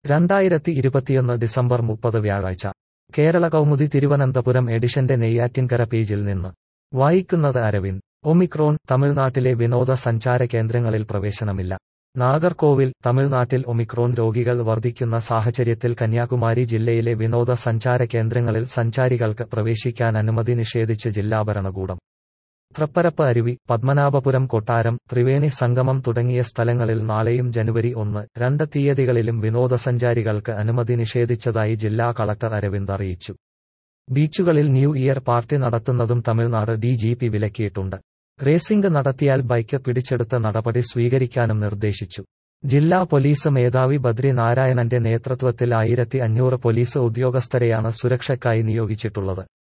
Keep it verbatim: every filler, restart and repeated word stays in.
രണ്ടായിരത്തി ഇരുപത്തിയൊന്ന് ഡിസംബർ മുപ്പത് വ്യാഴാഴ്ച കേരള കൗമുദി തിരുവനന്തപുരം എഡിഷന്റെ നെയ്യാറ്റിൻകര പേജിൽ നിന്ന് വായിക്കുന്നത് അരവിന്ദ്. ഒമിക്രോൺ തമിഴ്നാട്ടിലെ വിനോദ സഞ്ചാര കേന്ദ്രങ്ങളിൽ പ്രവേശനമില്ല. നാഗർകോവിൽ തമിഴ്നാട്ടിൽ ഒമിക്രോൺ രോഗികൾ വർദ്ധിക്കുന്ന സാഹചര്യത്തിൽ കന്യാകുമാരി ജില്ലയിലെ വിനോദ സഞ്ചാര കേന്ദ്രങ്ങളിൽ സഞ്ചാരികൾക്ക് പ്രവേശിക്കാൻ അനുമതി നിഷേധിച്ച് ജില്ലാ ഭരണകൂടം. തൃപ്പരപ്പ് അരുവി, പത്മനാഭപുരം കൊട്ടാരം, ത്രിവേണി സംഗമം തുടങ്ങിയ സ്ഥലങ്ങളിൽ നാളെയും ജനുവരി ഒന്ന്, രണ്ട് തീയതികളിലും വിനോദസഞ്ചാരികൾക്ക് അനുമതി നിഷേധിച്ചതായി ജില്ലാ കളക്ടർ അരവിന്ദ് അറിയിച്ചു. ബീച്ചുകളിൽ ന്യൂ ഇയർ പാർട്ടി നടത്തുന്നതും തമിഴ്നാട് ഡി ജി പി വിലക്കിയിട്ടുണ്ട്. റേസിംഗ് നടത്തിയാൽ ബൈക്ക് പിടിച്ചെടുത്ത നടപടി സ്വീകരിക്കാനും നിർദ്ദേശിച്ചു. ജില്ലാ പോലീസ് മേധാവി ബദ്രി നാരായണന്റെ നേതൃത്വത്തിൽ ആയിരത്തി അഞ്ഞൂറ് പോലീസ് ഉദ്യോഗസ്ഥരെയാണ് സുരക്ഷയ്ക്കായി നിയോഗിച്ചിട്ടുള്ളത്.